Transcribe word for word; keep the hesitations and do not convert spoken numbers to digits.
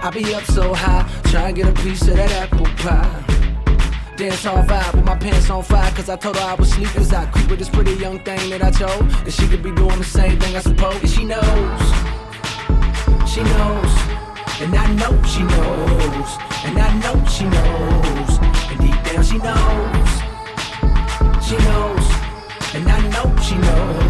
I be up so high, trying to get a piece of that apple pie. Dance all vibe with my pants on fire, cause I told her I was sleep as I creep with this pretty young thing that I chose. And she could be doing the same thing I suppose. And she knows, she knows, and I know she knows, and I know she knows, and deep down she knows, she knows, and I know she knows.